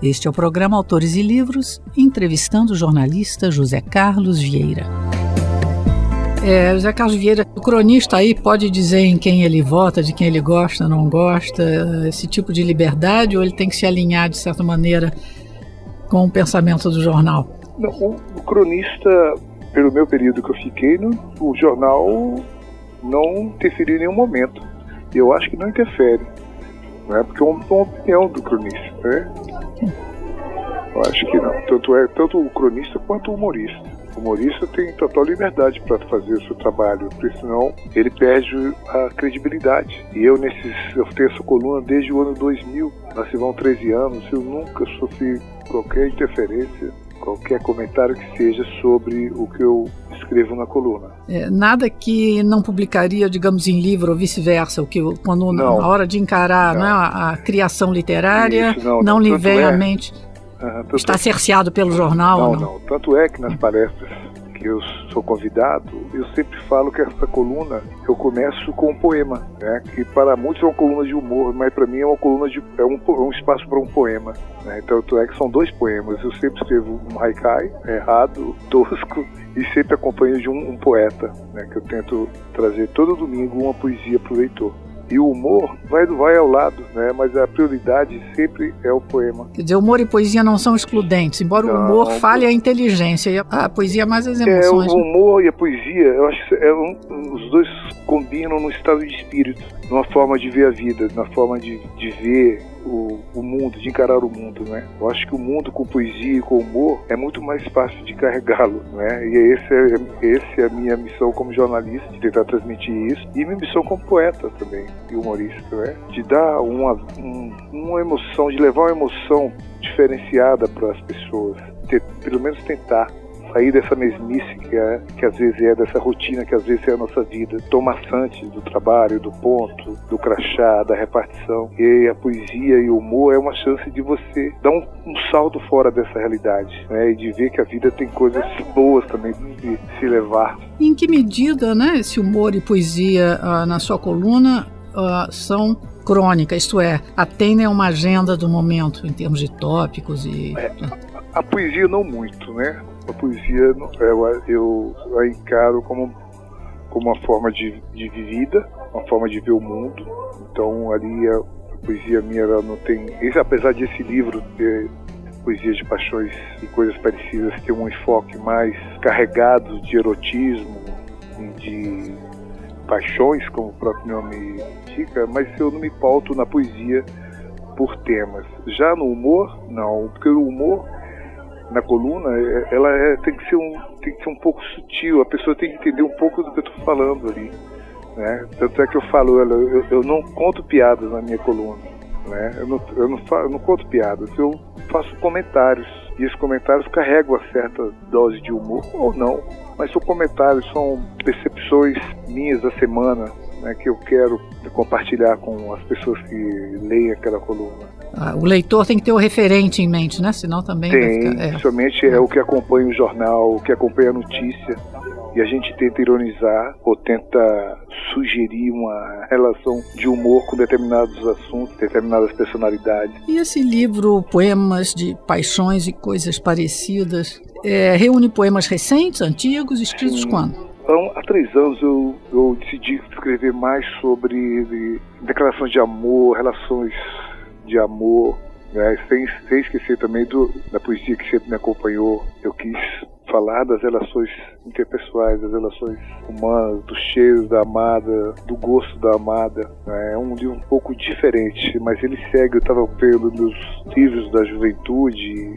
Este é o programa Autores e Livros, entrevistando o jornalista José Carlos Vieira. José Carlos Vieira, o cronista aí pode dizer em quem ele vota, de quem ele gosta, não gosta, esse tipo de liberdade, ou ele tem que se alinhar, de certa maneira, com o pensamento do jornal? Não, o cronista, pelo meu período que eu fiquei, o jornal não interferiu em nenhum momento. Eu acho que não interfere, né? Porque é uma opinião do cronista, né? Eu acho que não. Tanto o cronista quanto o humorista. O humorista tem total liberdade para fazer o seu trabalho, porque senão ele perde a credibilidade. E eu tenho essa coluna desde o ano 2000, nós se vão 13 anos, eu nunca sofri qualquer interferência, qualquer comentário que seja sobre o que eu escrevo na coluna. Nada que não publicaria, digamos, em livro ou vice-versa, quando na hora de encarar a criação literária, não lhe vem à mente... Está cerceado pelo jornal? Não. Tanto é que nas palestras que eu sou convidado, eu sempre falo que essa coluna, eu começo com um poema, né? Que para muitos é uma coluna de humor, mas para mim é uma coluna um espaço para um poema, né? Tanto é que são 2 poemas. Eu sempre escrevo um haikai, errado, tosco, e sempre acompanho de um poeta, né? Que eu tento trazer todo domingo uma poesia para o leitor. E o humor vai ao lado, né? Mas a prioridade sempre é o poema. Quer dizer, humor e poesia não são excludentes, embora o humor fale a inteligência e a poesia mais as emoções. O humor e a poesia, eu acho que os dois combinam no estado de espírito, numa forma de ver a vida, na forma de ver o mundo, de encarar o mundo, né? Eu acho que o mundo com poesia e com humor é muito mais fácil de carregá-lo, né? E essa é a minha missão como jornalista, de tentar transmitir isso, e minha missão como poeta também, e humorista, né? De dar uma emoção, de levar uma emoção diferenciada para as pessoas, pelo menos tentar sair dessa mesmice que às vezes dessa rotina que às vezes é a nossa vida, tão maçante do trabalho, do ponto, do crachá, da repartição. E a poesia e o humor é uma chance de você dar um salto fora dessa realidade, né? E de ver que a vida tem coisas boas também de se levar. Em que medida, né, esse humor e poesia na sua coluna são crônica, isto é, atendem a uma agenda do momento em termos de tópicos e... A poesia não muito, né? A poesia eu a encaro como uma forma de vida, uma forma de ver o mundo. Então ali a poesia minha ela não tem... Apesar desse livro ter poesias de paixões e coisas parecidas, ter um enfoque mais carregado de erotismo e de paixões, como o próprio nome indica, mas eu não me pauto na poesia por temas. Já no humor, não, porque o humor na coluna, ela tem que ser um pouco sutil, a pessoa tem que entender um pouco do que eu estou falando ali, né? Tanto é que eu falo, eu não conto piadas na minha coluna, né? Eu não conto piadas, eu faço comentários, e esses comentários carregam uma certa dose de humor, ou não, mas são comentários, são percepções minhas da semana, né, que eu quero compartilhar com as pessoas que leem aquela coluna. O leitor tem que ter o referente em mente, né? Senão também tem, vai ficar... principalmente é o que acompanha o jornal, o que acompanha a notícia, e a gente tenta ironizar ou tenta sugerir uma relação de humor com determinados assuntos, determinadas personalidades. E esse livro, Poemas de Paixões e Coisas Parecidas, reúne poemas recentes, antigos, escritos quando? Então, há 3 anos eu decidi escrever mais sobre declarações de amor, relações de amor, né? Sem esquecer também da poesia que sempre me acompanhou. Eu quis falar das relações interpessoais, das relações humanas, do cheiro da amada, do gosto da amada. É um livro um pouco diferente, mas ele segue, eu estava pelos meus livros da juventude,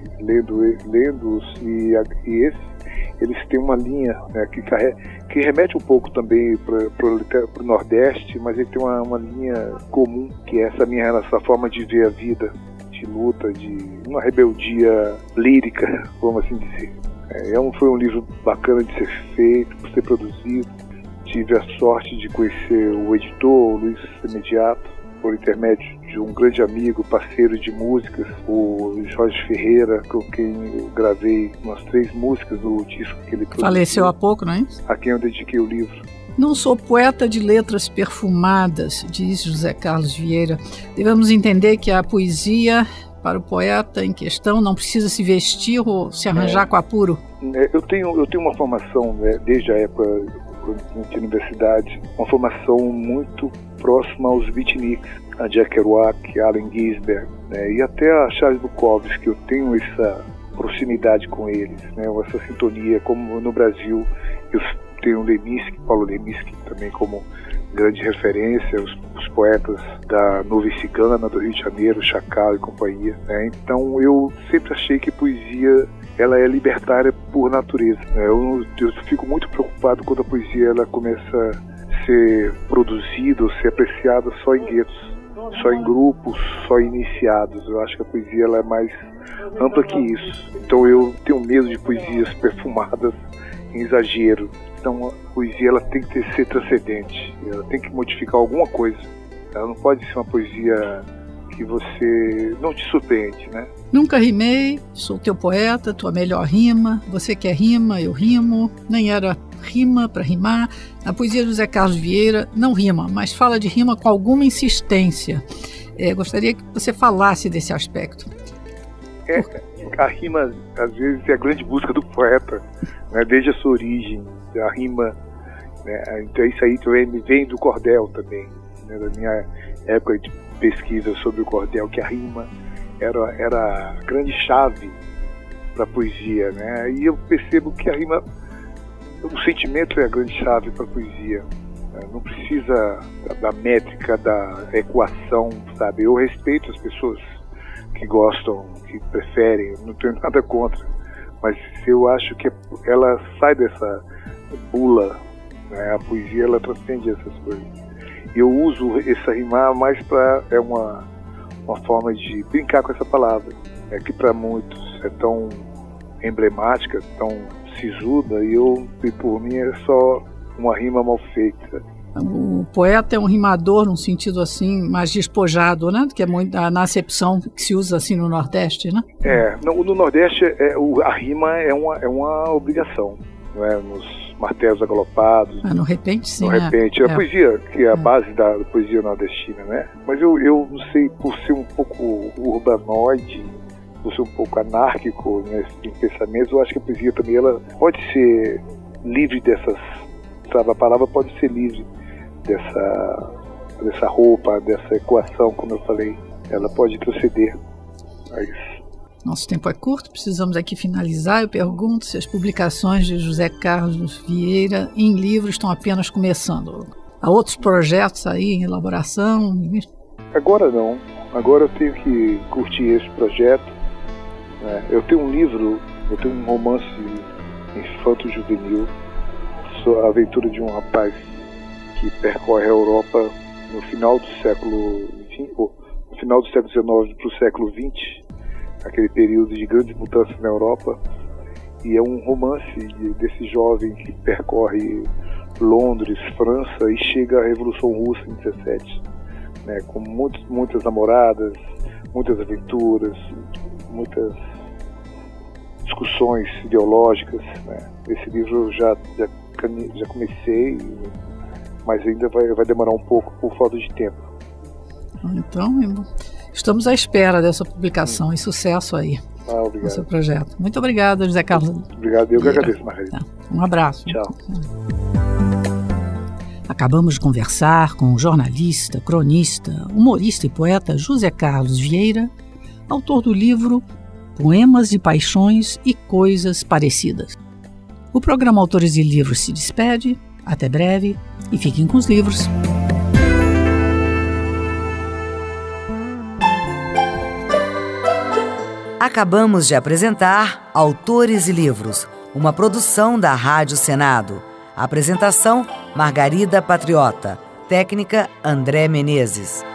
lendo-os, e esse eles têm uma linha, né, que remete um pouco também para o Nordeste, mas ele tem uma linha comum, que é essa minha relação, a forma de ver a vida, de luta, de uma rebeldia lírica, vamos assim dizer. Foi um livro bacana de ser feito, de ser produzido. Tive a sorte de conhecer o editor, o Luiz Imediato, por intermédio de um grande amigo, parceiro de músicas, o Jorge Ferreira, com quem eu gravei umas 3 músicas do disco que ele produziu. Faleceu há pouco, não é isso? A quem eu dediquei o livro. Não sou poeta de letras perfumadas, diz José Carlos Vieira. Devemos entender que a poesia para o poeta em questão? Não precisa se vestir ou se arranjar com apuro? Eu tenho uma formação, desde a época de universidade, uma formação muito próxima aos beatniks, a Jack Kerouac, Allen Ginsberg, e até a Charles Bukowski, que eu tenho essa proximidade com eles, essa sintonia, como no Brasil eu tenho o Paulo Leminski também como grande referência, os poetas da Nuvem Cigana do Rio de Janeiro, Chacal e companhia. Então eu sempre achei que poesia ela é libertária por natureza. Eu fico muito preocupado quando a poesia ela começa a ser produzida ou ser apreciada só em guetos, só em grupos, só iniciados. Eu acho que a poesia ela é mais ampla que isso. Então eu tenho medo de poesias perfumadas em exagero. Então a poesia ela tem que ser transcendente, ela tem que modificar alguma coisa. Ela não pode ser uma poesia que você não te surpreende, Nunca rimei, sou teu poeta, tua melhor rima, você quer rima, eu rimo, nem era rima para rimar. A poesia de José Carlos Vieira não rima, mas fala de rima com alguma insistência. Gostaria que você falasse desse aspecto. A rima, às vezes, é a grande busca do poeta, desde a sua origem, a rima, então isso aí também vem do cordel também, da minha época de pesquisa sobre o cordel, que a rima era a grande chave para a poesia, e eu percebo que a rima, o sentimento é a grande chave para a poesia, não precisa da métrica, da equação, sabe? Eu respeito as pessoas que gostam, que preferem, não tenho nada contra, mas eu acho que ela sai dessa bula, a poesia ela transcende essas coisas. Eu uso essa rimar mais para uma forma de brincar com essa palavra, que para muitos é tão emblemática, tão sisuda, e por mim é só uma rima mal feita. O poeta é um rimador num sentido assim mais despojado, que é muito na acepção que se usa assim no Nordeste, no Nordeste a rima é uma obrigação, nos martelos agalopados. No repente, sim. No repente. A poesia, que é a base da poesia nordestina, Mas eu não sei, por ser um pouco urbanoide, por ser um pouco anárquico em pensamentos, eu acho que a poesia também ela pode ser livre dessas, sabe? A palavra pode ser livre dessa roupa, dessa equação, como eu falei. Ela pode proceder a isso. Nosso tempo é curto, precisamos aqui finalizar. Eu pergunto se as publicações de José Carlos Vieira em livro estão apenas começando. Há outros projetos aí em elaboração? Agora não. Agora eu tenho que curtir esse projeto. Eu tenho um livro, eu tenho um romance infanto-juvenil, a aventura de um rapaz que percorre a Europa no final do século XIX para o século XX, aquele período de grandes mudanças na Europa, e é um romance desse jovem que percorre Londres, França, e chega à Revolução Russa em 17, com muitas namoradas, muitas aventuras, muitas discussões ideológicas. Esse livro eu já comecei, mas ainda vai demorar um pouco por falta de tempo. Então, estamos à espera dessa publicação e sucesso aí obrigado. No seu projeto. Muito obrigada, José Carlos. Obrigado, eu que agradeço, Margarida. Um abraço. Tchau. Acabamos de conversar com o jornalista, cronista, humorista e poeta José Carlos Vieira, autor do livro Poemas de Paixões e Coisas Parecidas. O programa Autores e Livros se despede. Até breve e fiquem com os livros. Acabamos de apresentar Autores e Livros, uma produção da Rádio Senado. Apresentação: Margarida Patriota. Técnica: André Menezes.